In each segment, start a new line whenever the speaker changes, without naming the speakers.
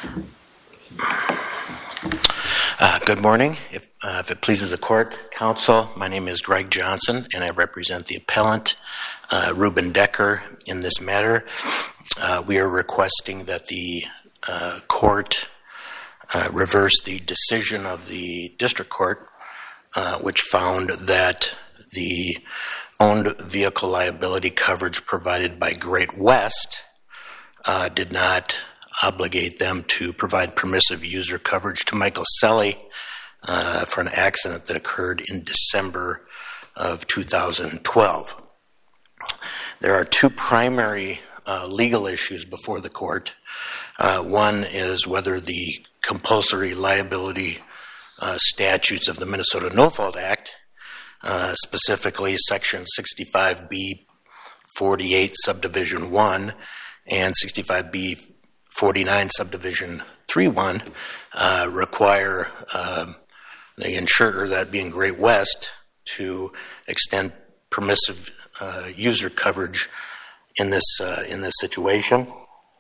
Good morning. If it pleases the court, counsel, my name is Greg Johnson, and I represent the appellant, Ruben Decker, in this matter. We are requesting that the court reverse the decision of the district court, which found that the owned vehicle liability coverage provided by Great West did not obligate them to provide permissive user coverage to Michael Selly for an accident that occurred in December of 2012. There are two primary legal issues before the court. One is whether the compulsory liability statutes of the Minnesota No-Fault Act, specifically Section 65B 48 Subdivision 1 and 65B 49 Subdivision 3.1 require the insurer, that being Great West, to extend permissive user coverage in this situation.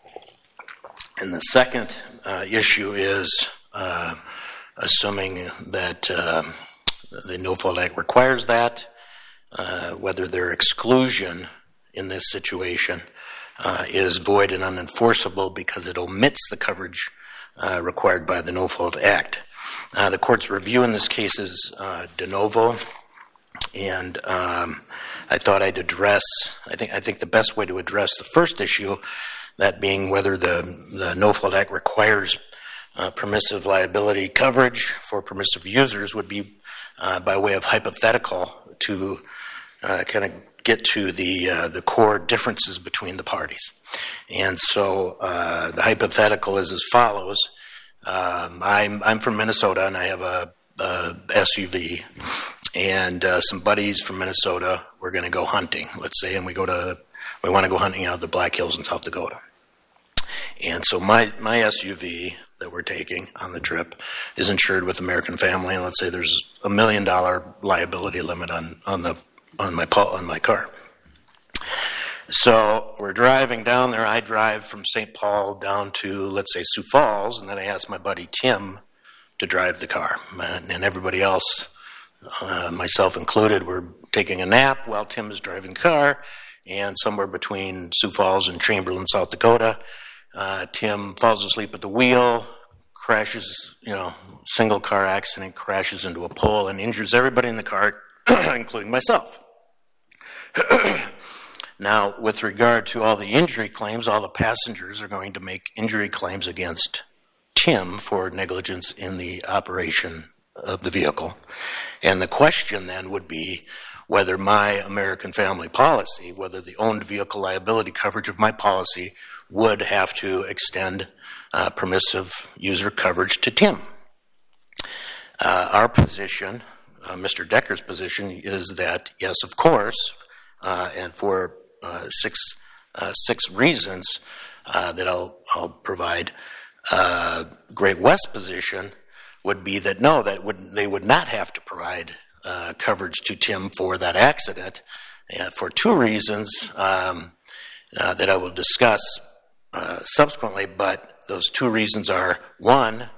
And the second issue is, assuming that the No-Fault Act requires that, whether their exclusion in this situation is void and unenforceable because it omits the coverage required by the No-Fault Act. The court's review in this case is de novo, and I thought I'd address, I think the best way to address the first issue, that being whether the No-Fault Act requires permissive liability coverage for permissive users, would be by way of hypothetical to kind of get to the core differences between the parties. And so the hypothetical is as follows. I'm from Minnesota, and I have a SUV, and some buddies from Minnesota, we're going to go hunting, let's say, and we want to go hunting out of the Black Hills in South Dakota. And so my SUV that we're taking on the trip is insured with American Family, and let's say there's $1 million liability limit on my car. So we're driving down there. I drive from St. Paul down to, let's say, Sioux Falls, and then I ask my buddy Tim to drive the car. And everybody else, myself included, we're taking a nap while Tim is driving the car. And somewhere between Sioux Falls and Chamberlain, South Dakota, Tim falls asleep at the wheel, crashes, single car accident, crashes into a pole and injures everybody in the car, including myself. Now, with regard to all the injury claims, all the passengers are going to make injury claims against Tim for negligence in the operation of the vehicle. And the question then would be whether my American Family policy, whether the owned vehicle liability coverage of my policy would have to extend permissive user coverage to Tim. Our position, Mr. Decker's position, is that, yes, of course, and for six reasons that I'll provide, Great West's position would be that no, they would not have to provide coverage to Tim for that accident, for two reasons that I will discuss subsequently. But those two reasons are, one,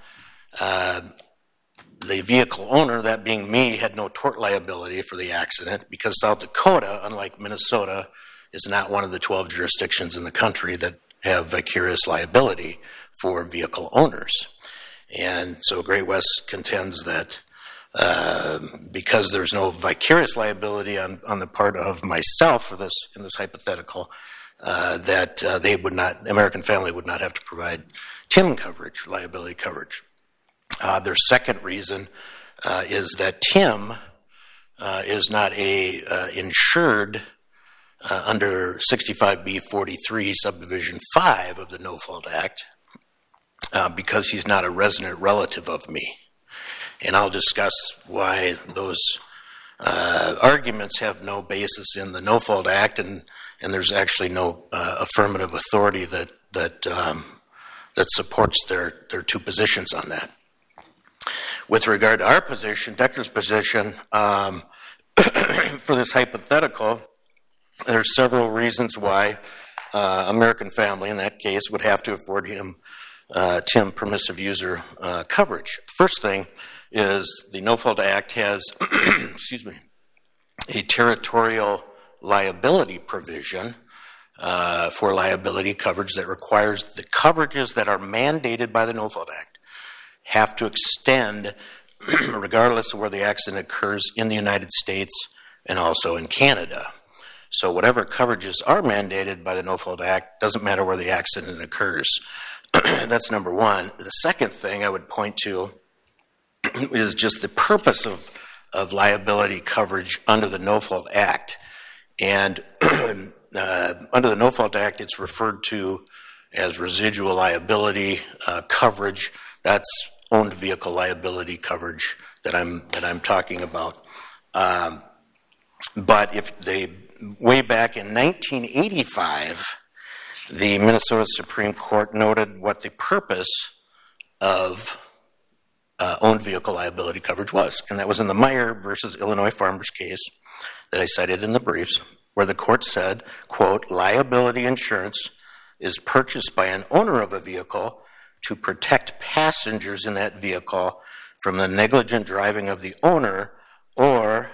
the vehicle owner, that being me, had no tort liability for the accident because South Dakota, unlike Minnesota, is not one of the 12 jurisdictions in the country that have vicarious liability for vehicle owners. And so Great West contends that because there's no vicarious liability on the part of myself in this hypothetical, that they would not, American Family would not have to provide Tim coverage, liability coverage. Their second reason is that Tim is not insured under 65B 43 Subdivision 5 of the No-Fault Act because he's not a resident relative of me. And I'll discuss why those arguments have no basis in the No-Fault Act, and there's actually no affirmative authority that supports their two positions on that. With regard to our position, Decker's position, for this hypothetical, there are several reasons why American Family, in that case, would have to afford him Tim, permissive user coverage. The first thing is the No Fault Act has, excuse me, a territorial liability provision for liability coverage that requires the coverages that are mandated by the No Fault Act have to extend regardless of where the accident occurs in the United States and also in Canada. So whatever coverages are mandated by the No Fault Act doesn't matter where the accident occurs. That's number one. The second thing I would point to is just the purpose of liability coverage under the No Fault Act. And under the No Fault Act, it's referred to as residual liability coverage. That's owned vehicle liability coverage that I'm talking about. But if they way back in 1985, the Minnesota Supreme Court noted what the purpose of owned vehicle liability coverage was, and that was in the Meyer versus Illinois Farmers case that I cited in the briefs, where the court said, quote, liability insurance is purchased by an owner of a vehicle to protect passengers in that vehicle from the negligent driving of the owner or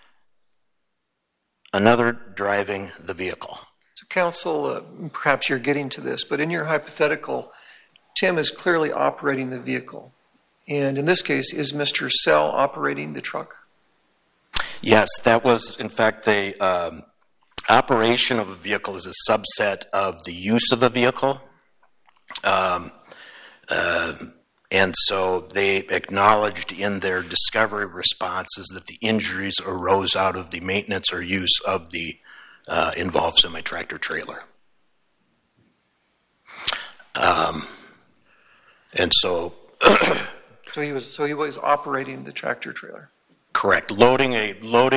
another driving the vehicle.
So, counsel, perhaps you're getting to this, but in your hypothetical, Tim is clearly operating the vehicle. And in this case, is Mr. Sell operating the truck?
Yes, that was, in fact, the operation of a vehicle is a subset of the use of a vehicle. And so they acknowledged in their discovery responses that the injuries arose out of the maintenance or use of the involved semi-tractor trailer. And so...
So he was operating the tractor trailer.
Correct. Loading a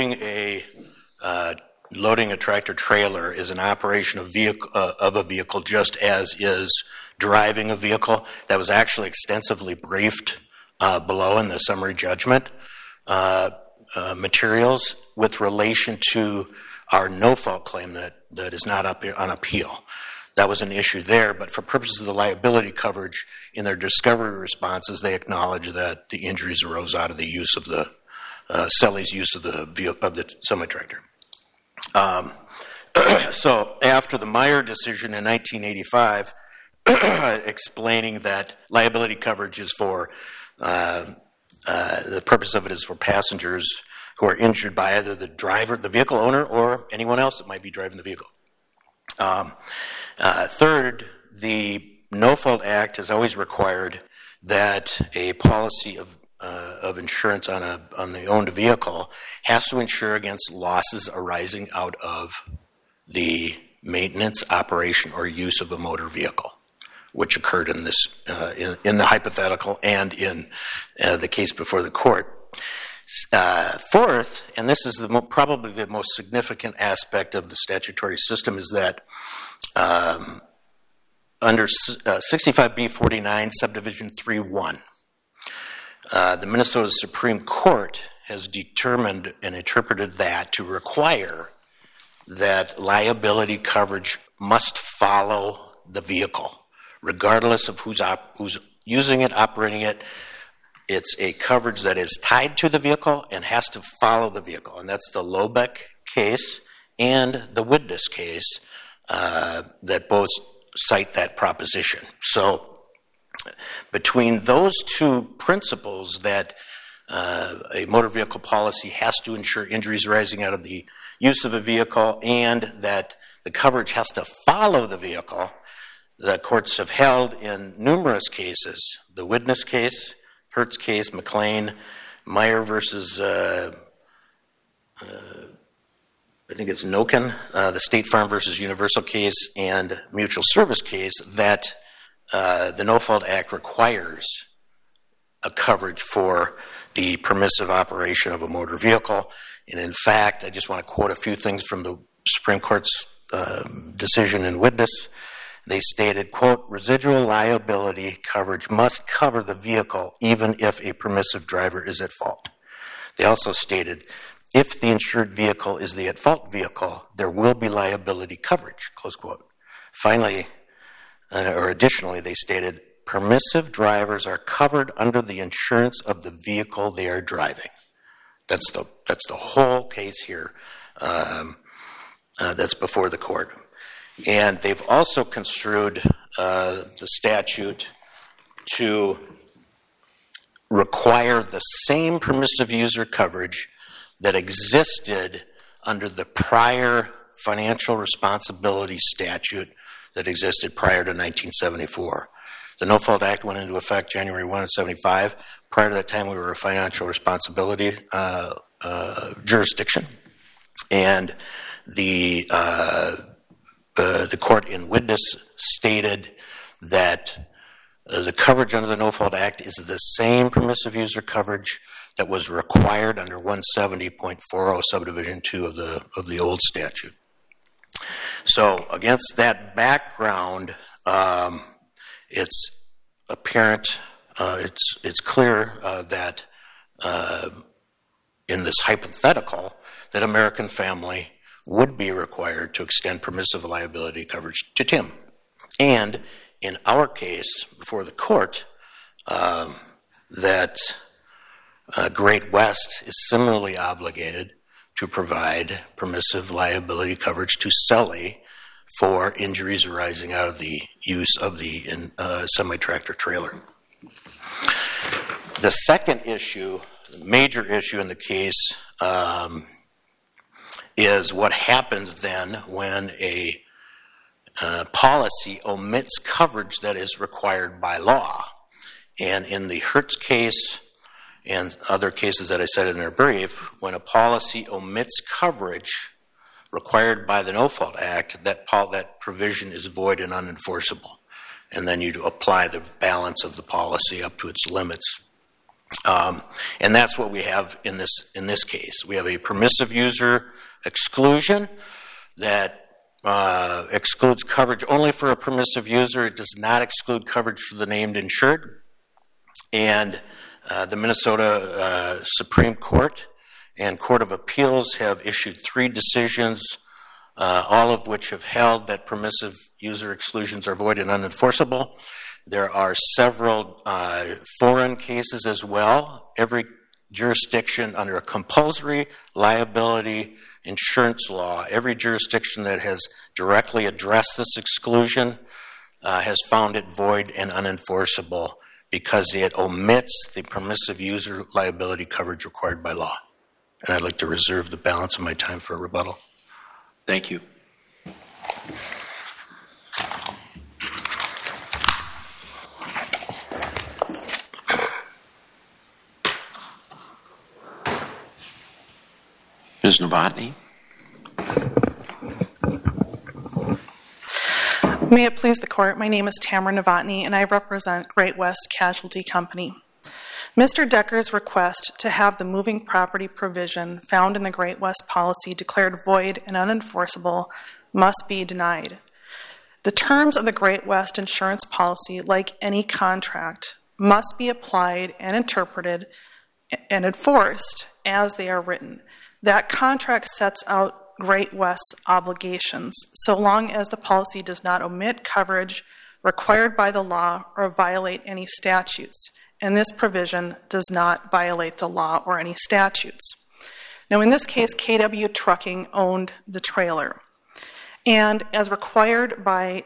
tractor trailer is an operation of a vehicle, just as is driving a vehicle. That was actually extensively briefed below in the summary judgment materials with relation to our no-fault claim that is not up on appeal. That was an issue there, but for purposes of the liability coverage, in their discovery responses, they acknowledged that the injuries arose out of the use of the Selly's use of the vehicle, of the semi-tractor. So after the Meyer decision in 1985, explaining that liability coverage is for the purpose of it is for passengers who are injured by either the driver, the vehicle owner, or anyone else that might be driving the vehicle. Third, the No Fault Act has always required that a policy of insurance on the owned vehicle has to insure against losses arising out of the maintenance, operation, or use of a motor vehicle, which occurred in this in the hypothetical and in the case before the court. Fourth, and this is probably the most significant aspect of the statutory system, is that under 65B49 subdivision 3.1, the Minnesota Supreme Court has determined and interpreted that to require that liability coverage must follow the vehicle, regardless of who's using it, operating it. It's a coverage that is tied to the vehicle and has to follow the vehicle. And that's the Lobeck case and the Widnes case that both cite that proposition. So between those two principles, that a motor vehicle policy has to insure injuries arising out of the use of a vehicle and that the coverage has to follow the vehicle, the courts have held in numerous cases, the Widnes case, Hertz case, McLean, Meyer versus, I think it's Noken, the State Farm versus Universal case, and Mutual Service case, that the No Fault Act requires a coverage for the permissive operation of a motor vehicle. And in fact, I just want to quote a few things from the Supreme Court's decision in Widnes. They stated, quote, residual liability coverage must cover the vehicle even if a permissive driver is at fault. They also stated, if the insured vehicle is the at-fault vehicle, there will be liability coverage, close quote. Finally, or additionally, they stated, permissive drivers are covered under the insurance of the vehicle they are driving. That's the whole case here that's before the court. And they've also construed the statute to require the same permissive user coverage that existed under the prior financial responsibility statute that existed prior to 1974. The No-Fault Act went into effect January 1 of 75. Prior to that time, we were a financial responsibility jurisdiction. And the court in witness stated that the coverage under the No-Fault Act is the same permissive user coverage that was required under 170.40 subdivision 2 of the old statute. So against that background, it's apparent, it's clear that in this hypothetical that American Family would be required to extend permissive liability coverage to Tim. And in our case before the court, that Great West is similarly obligated to provide permissive liability coverage to Sully for injuries arising out of the use of the semi-tractor trailer. The second issue, major issue in the case, is what happens then when a policy omits coverage that is required by law. And in the Hertz case and other cases that I cited in our brief, when a policy omits coverage required by the No-Fault Act, that provision is void and unenforceable. And then you apply the balance of the policy up to its limits. And that's what we have in this case. We have a permissive user exclusion that excludes coverage only for a permissive user. It does not exclude coverage for the named insured. And the Minnesota Supreme Court and Court of Appeals have issued 3 decisions, all of which have held that permissive user exclusions are void and unenforceable. There are several foreign cases as well. Every jurisdiction under a compulsory liability insurance law, every jurisdiction that has directly addressed this exclusion has found it void and unenforceable because it omits the permissive user liability coverage required by law. And I'd like to reserve the balance of my time for a rebuttal.
Thank you. Ms. Novotny.
May it please the Court, my name is Tamara Novotny and I represent Great West Casualty Company. Mr. Decker's request to have the moving property provision found in the Great West policy declared void and unenforceable must be denied. The terms of the Great West insurance policy, like any contract, must be applied and interpreted and enforced as they are written. That contract sets out Great West's obligations, so long as the policy does not omit coverage required by the law or violate any statutes. And this provision does not violate the law or any statutes. Now, in this case, KW Trucking owned the trailer. And as required by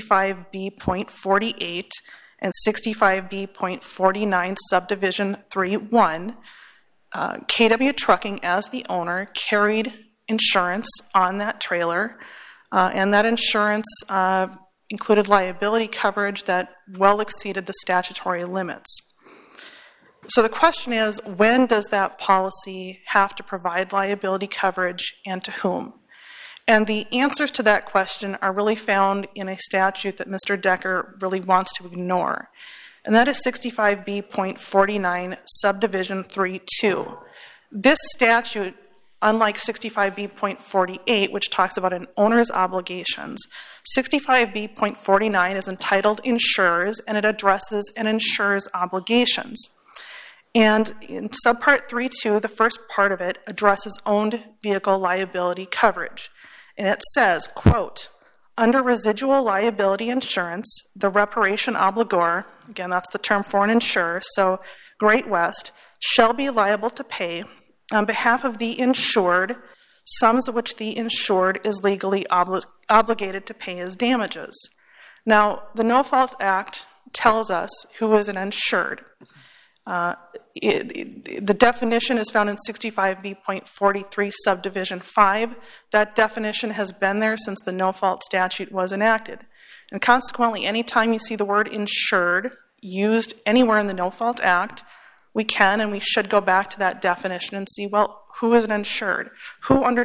65B.48 and 65B.49 subdivision 3.1, KW Trucking, as the owner, carried insurance on that trailer, and that insurance included liability coverage that well exceeded the statutory limits. So the question is, when does that policy have to provide liability coverage and to whom? And the answers to that question are really found in a statute that Mr. Decker really wants to ignore. And that is 65B.49 subdivision 3.2. This statute, unlike 65B.48, which talks about an owner's obligations, 65B.49 is entitled Insurers, and it addresses an insurer's obligations. And in subpart 3.2, the first part of it addresses owned vehicle liability coverage. And it says, quote, Under residual liability insurance, the reparation obligor, again, that's the term for an insurer, so Great West, shall be liable to pay on behalf of the insured sums which the insured is legally obligated to pay as damages. Now, the No Fault Act tells us who is an insured. The definition is found in 65B.43 subdivision 5. That definition has been there since the No Fault statute was enacted. And consequently, anytime you see the word insured used anywhere in the No Fault Act, we can and we should go back to that definition and see, well, who is an insured? Who under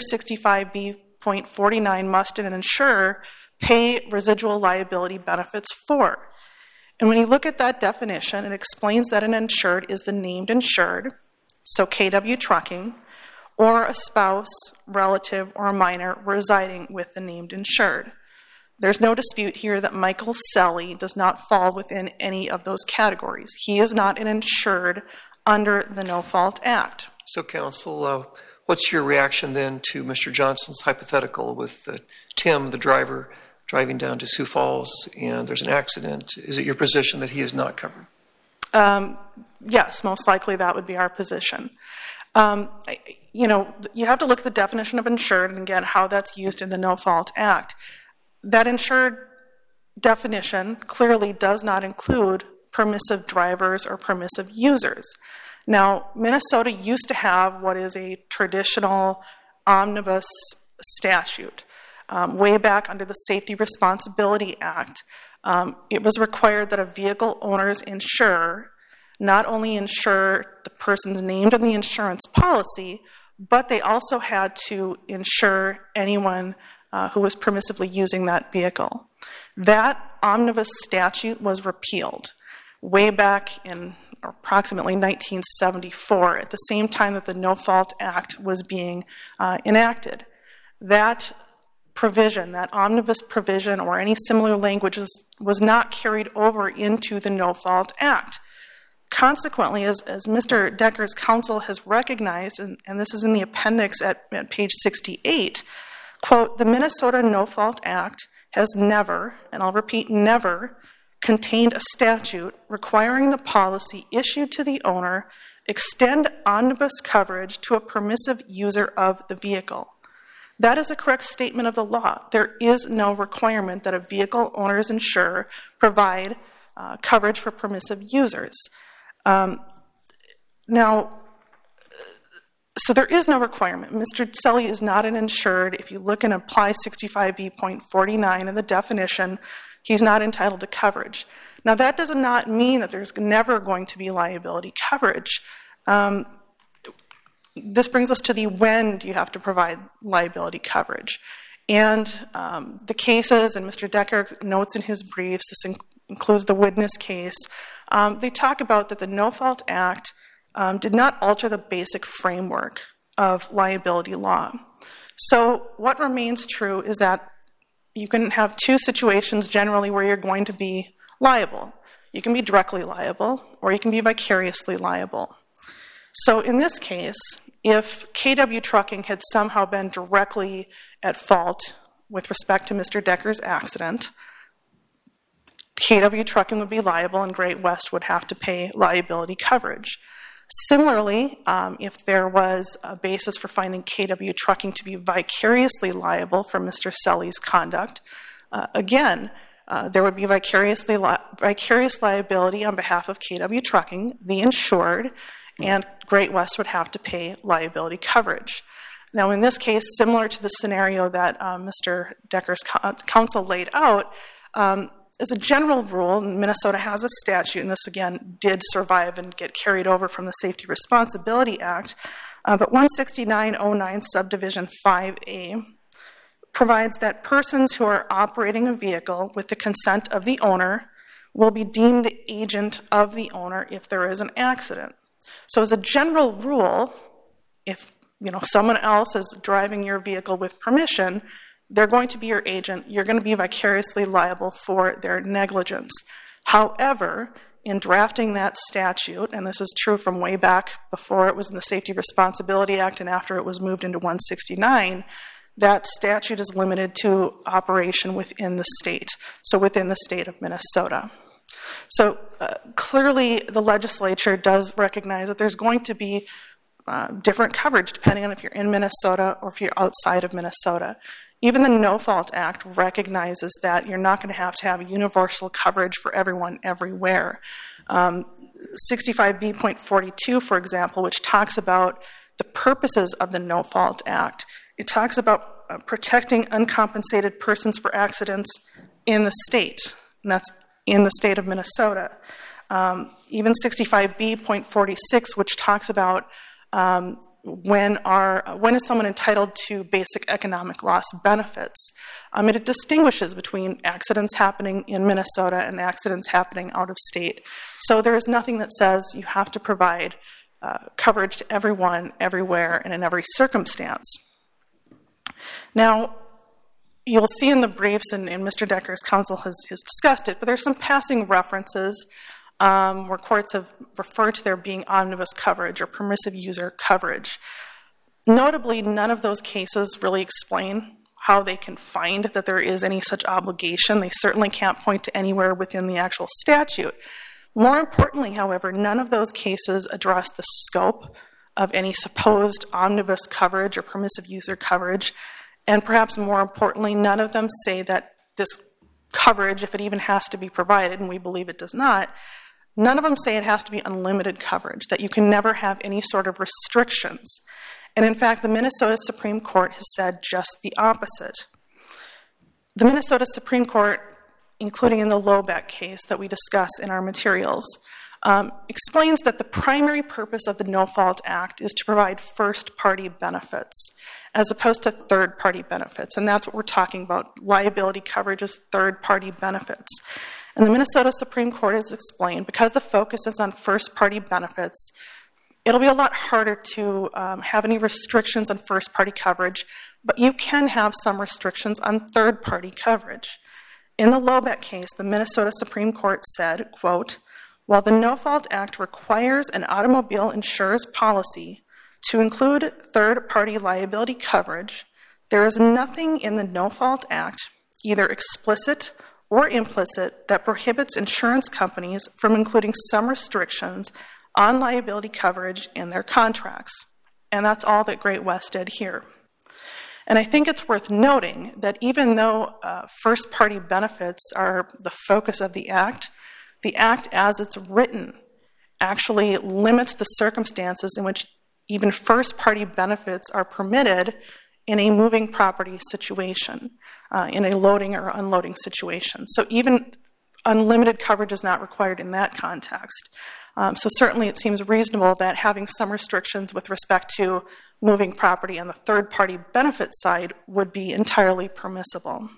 65B.49 must an insurer pay residual liability benefits for? And when you look at that definition, it explains that an insured is the named insured, so KW Trucking, or a spouse, relative, or a minor residing with the named insured. There's no dispute here that Michael Selly does not fall within any of those categories. He is not an insured under the No Fault Act.
So, counsel, what's your reaction then to Mr. Johnson's hypothetical with Tim, the driver, driving down to Sioux Falls and there's an accident? Is it your position that he is not covered?
Yes, most likely that would be our position. You have to look at the definition of insured and again how that's used in the No Fault Act. That insured definition clearly does not include permissive drivers or permissive users. Now, Minnesota used to have what is a traditional omnibus statute. Way back under the Safety Responsibility Act, it was required that a vehicle owner's insurer not only insure the persons named in the insurance policy, but they also had to insure anyone who was permissively using that vehicle. That omnibus statute was repealed way back in approximately 1974, at the same time that the No Fault Act was being enacted. That provision, that omnibus provision or any similar languages was not carried over into the No Fault Act. Consequently, as Mr. Decker's counsel has recognized, and this is in the appendix at page 68, quote, the Minnesota No Fault Act has never, and I'll repeat, never, contained a statute requiring the policy issued to the owner extend omnibus coverage to a permissive user of the vehicle. That is a correct statement of the law. There is no requirement that a vehicle owner's insurer provide coverage for permissive users. So there is no requirement. Mr. Selly is not an insured. If you look and apply 65B.49 in the definition, he's not entitled to coverage. Now, that does not mean that there's never going to be liability coverage. This brings us to the when do you have to provide liability coverage. And the cases, and Mr. Decker notes in his briefs, this includes the witness case, they talk about that the No Fault Act did not alter the basic framework of liability law. So what remains true is that you can have two situations generally where you're going to be liable. You can be directly liable, or you can be vicariously liable. So in this case, if KW Trucking had somehow been directly at fault with respect to Mr. Decker's accident, KW Trucking would be liable and Great West would have to pay liability coverage. Similarly, if there was a basis for finding KW Trucking to be vicariously liable for Mr. Selly's conduct, again, there would be vicarious liability on behalf of KW Trucking, the insured, and Great West would have to pay liability coverage. Now, in this case, similar to the scenario that Mr. Decker's counsel laid out, as a general rule, Minnesota has a statute, and this again did survive and get carried over from the Safety Responsibility Act, but 16909 subdivision 5A provides that persons who are operating a vehicle with the consent of the owner will be deemed the agent of the owner if there is an accident. So as a general rule, if someone else is driving your vehicle with permission, they're going to be your agent. You're going to be vicariously liable for their negligence. However, in drafting that statute, and this is true from way back before it was in the Safety Responsibility Act and after it was moved into 169, that statute is limited to operation within the state, so within the state of Minnesota. So clearly the legislature does recognize that there's going to be different coverage depending on if you're in Minnesota or if you're outside of Minnesota. Even the No Fault Act recognizes that you're not going to have universal coverage for everyone everywhere. 65B.42, for example, which talks about the purposes of the No Fault Act, it talks about protecting uncompensated persons for accidents in the state, and that's in the state of Minnesota. Even 65B.46, which talks about when is someone entitled to basic economic loss benefits. It distinguishes between accidents happening in Minnesota and accidents happening out of state. So there is nothing that says you have to provide coverage to everyone, everywhere, and in every circumstance. Now, you'll see in the briefs, and Mr. Decker's counsel has discussed it, but there's some passing references where courts have referred to there being omnibus coverage or permissive user coverage. Notably, none of those cases really explain how they can find that there is any such obligation. They certainly can't point to anywhere within the actual statute. More importantly, however, none of those cases address the scope of any supposed omnibus coverage or permissive user coverage. And perhaps more importantly, none of them say that this coverage, if it even has to be provided, and we believe it does not, none of them say it has to be unlimited coverage, that you can never have any sort of restrictions. And in fact, the Minnesota Supreme Court has said just the opposite. The Minnesota Supreme Court, including in the Lobeck case that we discuss in our materials, explains that the primary purpose of the No Fault Act is to provide first-party benefits as opposed to third-party benefits. And that's what we're talking about. Liability coverage is third-party benefits. And the Minnesota Supreme Court has explained, because the focus is on first-party benefits, it'll be a lot harder to have any restrictions on first-party coverage, but you can have some restrictions on third-party coverage. In the Lobeck case, the Minnesota Supreme Court said, quote, "While the No Fault Act requires an automobile insurer's policy to include third-party liability coverage, there is nothing in the No Fault Act, either explicit or implicit, that prohibits insurance companies from including some restrictions on liability coverage in their contracts." And that's all that Great West did here. And I think it's worth noting that even though first-party benefits are the focus of the Act as it's written actually limits the circumstances in which even first-party benefits are permitted in a moving property situation, in a loading or unloading situation. So even unlimited coverage is not required in that context. So certainly it seems reasonable that having some restrictions with respect to moving property on the third-party benefit side would be entirely permissible.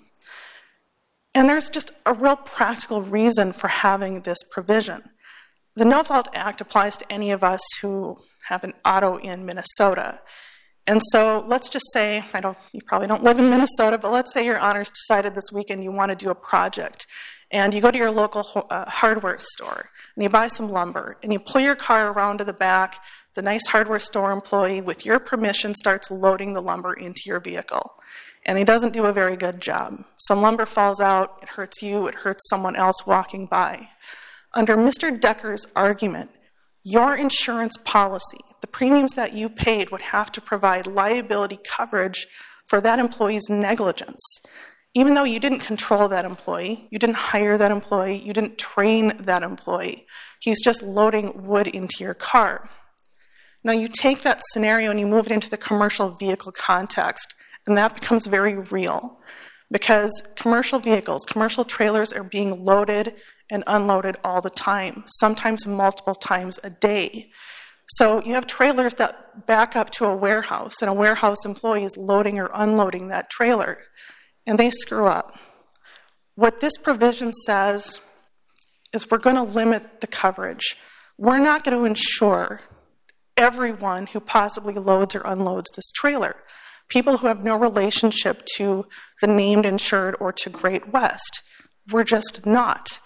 And there's just a real practical reason for having this provision. The No Fault Act applies to any of us who have an auto in Minnesota. And so let's just say, you probably don't live in Minnesota, but let's say your honors decided this weekend you want to do a project. And you go to your local hardware store, and you buy some lumber, and you pull your car around to the back. The nice hardware store employee, with your permission, starts loading the lumber into your vehicle. And he doesn't do a very good job. Some lumber falls out, it hurts you, it hurts someone else walking by. Under Mr. Decker's argument, your insurance policy, the premiums that you paid, would have to provide liability coverage for that employee's negligence. Even though you didn't control that employee, you didn't hire that employee, you didn't train that employee. He's just loading wood into your car. Now you take that scenario and you move it into the commercial vehicle context, and that becomes very real. Because commercial vehicles, commercial trailers are being loaded and unloaded all the time, sometimes multiple times a day. So you have trailers that back up to a warehouse, and a warehouse employee is loading or unloading that trailer, and they screw up. What this provision says is we're going to limit the coverage. We're not going to insure everyone who possibly loads or unloads this trailer. People who have no relationship to the named insured or to Great West. We're just not.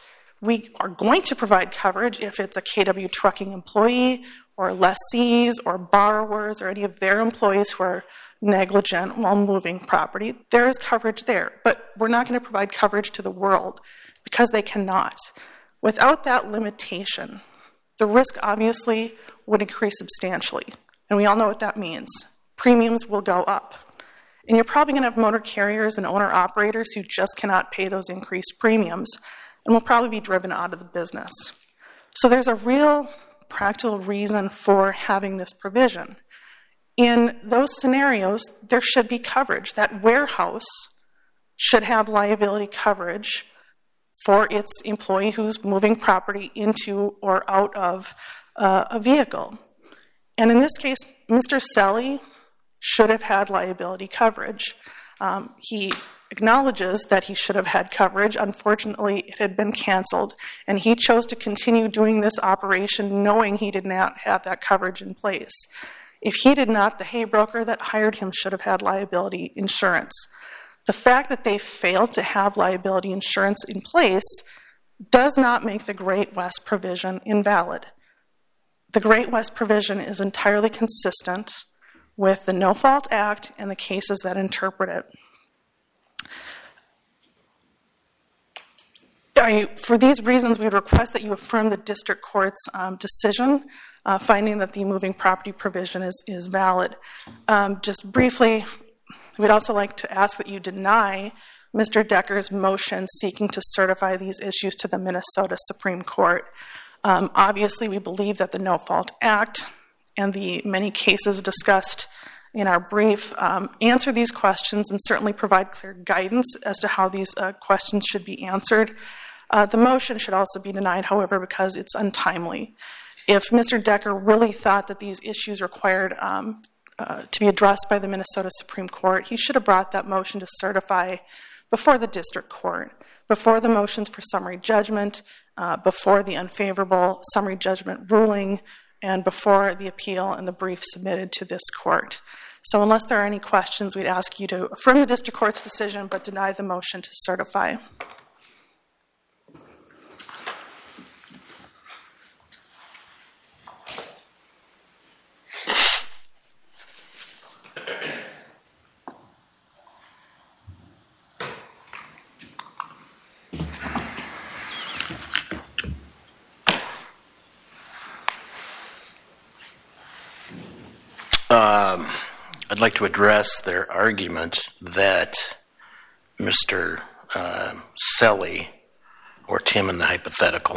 we are going to provide coverage if it's a KW Trucking employee or lessees or borrowers or any of their employees who are negligent while moving property. There is coverage there, but we're not going to provide coverage to the world because they cannot. Without that limitation, the risk obviously would increase substantially, and we all know what that means. Premiums will go up. And you're probably going to have motor carriers and owner-operators who just cannot pay those increased premiums and will probably be driven out of the business. So there's a real practical reason for having this provision. In those scenarios, there should be coverage. That warehouse should have liability coverage for its employee who's moving property into or out of a vehicle. And in this case, Mr. Selly should have had liability coverage. He acknowledges that he should have had coverage. Unfortunately, it had been canceled, and he chose to continue doing this operation knowing he did not have that coverage in place. If he did not, the hay broker that hired him should have had liability insurance. The fact that they failed to have liability insurance in place does not make the Great West provision invalid. The Great West provision is entirely consistent with the No Fault Act and the cases that interpret it. For these reasons, we would request that you affirm the district court's decision, finding that the moving property provision is valid. Just briefly, we'd also like to ask that you deny Mr. Decker's motion seeking to certify these issues to the Minnesota Supreme Court. Obviously, we believe that the No Fault Act and the many cases discussed in our brief answer these questions and certainly provide clear guidance as to how these questions should be answered. The motion should also be denied, however, because it's untimely. If Mr. Decker really thought that these issues required to be addressed by the Minnesota Supreme Court, he should have brought that motion to certify before the district court, before the motions for summary judgment, before the unfavorable summary judgment ruling, and before the appeal and the brief submitted to this court. So unless there are any questions, we'd ask you to affirm the district court's decision but deny the motion to certify.
I'd like to address their argument that Mr. Selly, or Tim in the hypothetical,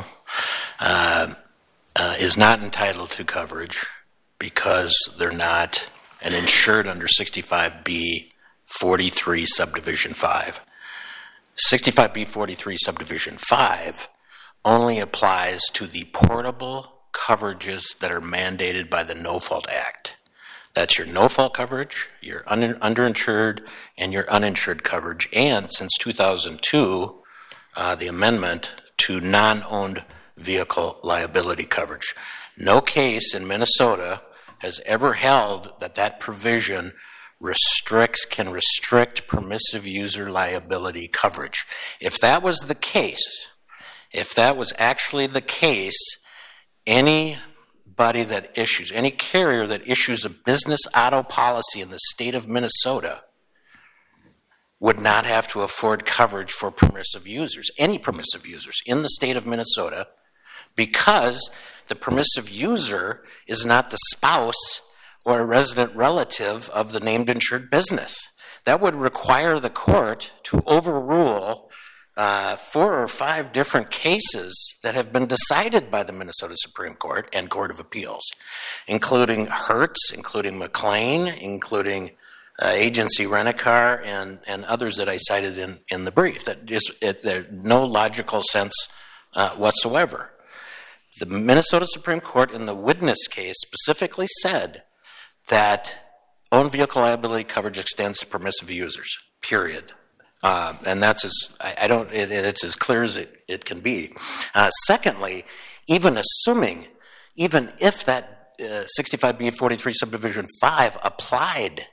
is not entitled to coverage because they're not an insured under 65B 43 subdivision 5. 65B 43 subdivision 5 only applies to the portable coverages that are mandated by the No Fault Act. That's your no-fault coverage, your underinsured, and your uninsured coverage, and since 2002, the amendment to non-owned vehicle liability coverage. No case in Minnesota has ever held that that provision can restrict permissive user liability coverage. If that was the case, if that was actually the case, any carrier that issues a business auto policy in the state of Minnesota would not have to afford coverage for permissive users, any permissive users in the state of Minnesota, because the permissive user is not the spouse or a resident relative of the named insured business. That would require the court to overrule 4 or 5 different cases that have been decided by the Minnesota Supreme Court and Court of Appeals, including Hertz, including McLean, including Agency Rent-A-Car, and others that I cited in the brief. There's no logical sense whatsoever. The Minnesota Supreme Court in the Widnes case specifically said that owned vehicle liability coverage extends to permissive users, period. And that's it's as clear as it can be. Secondly, even if that 65B 43 subdivision 5 applied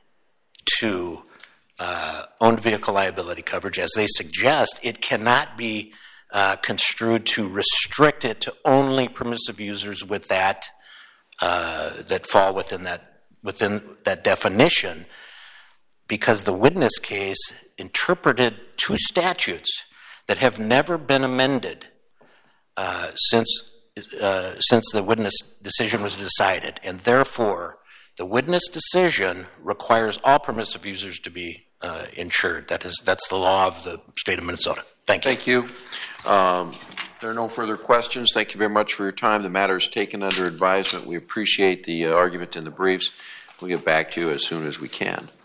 to owned vehicle liability coverage, as they suggest, it cannot be construed to restrict it to only permissive users with that fall within that definition, because the witness case interpreted two statutes that have never been amended since the witness decision was decided, and therefore the witness decision requires all permissive users to be insured. That's the law of the state of Minnesota. Thank you.
Thank you. There are no further questions. Thank you very much for your time. The matter is taken under advisement. We appreciate the argument in the briefs. We'll get back to you as soon as we can.